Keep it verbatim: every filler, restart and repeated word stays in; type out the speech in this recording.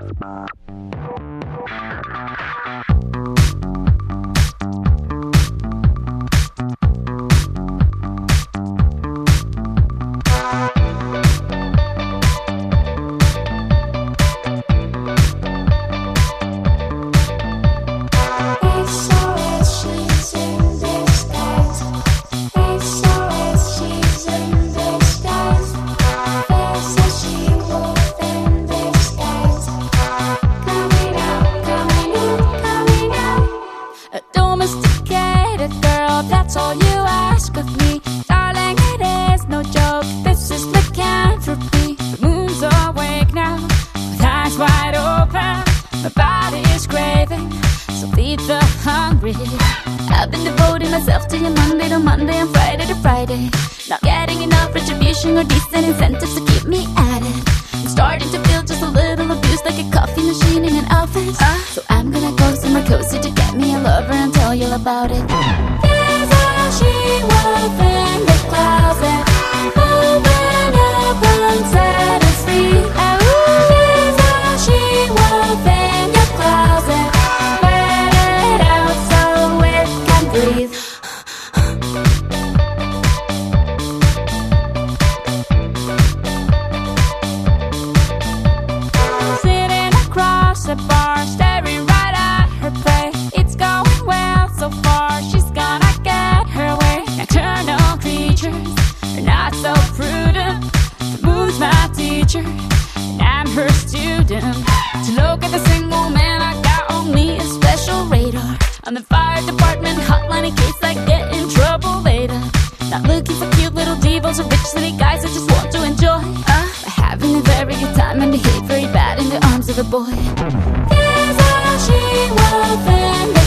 That's all you ask of me, darling, it is no joke. This is lycanthropy. The moon's awake now, with eyes wide open. My body is craving, so feed the hungry. I've been devoting myself to you Monday to Monday and Friday to Friday. Not getting enough retribution or decent incentives to keep me at it. I'm starting to feel just a little abused, like a coffee machine in an office. uh, So I'm gonna go somewhere cozy to get me a lover and tell you about it. She wolf in the closet, open up and set us free. There's a she wolf in your closet, let it out so it can breathe. Sitting across the bar, staring right at her prey. It's going well so far, she's gonna nocturnal creatures are not so prudent. The moon's my teacher, and I'm her student. To look at the single man, I got on me a special radar. On the fire department hotline in case I get in trouble later. Not looking for cute little divas or rich city guys I just want to enjoy. uh, By having a very good time and behave very bad in the arms of a boy. There's a she wolf in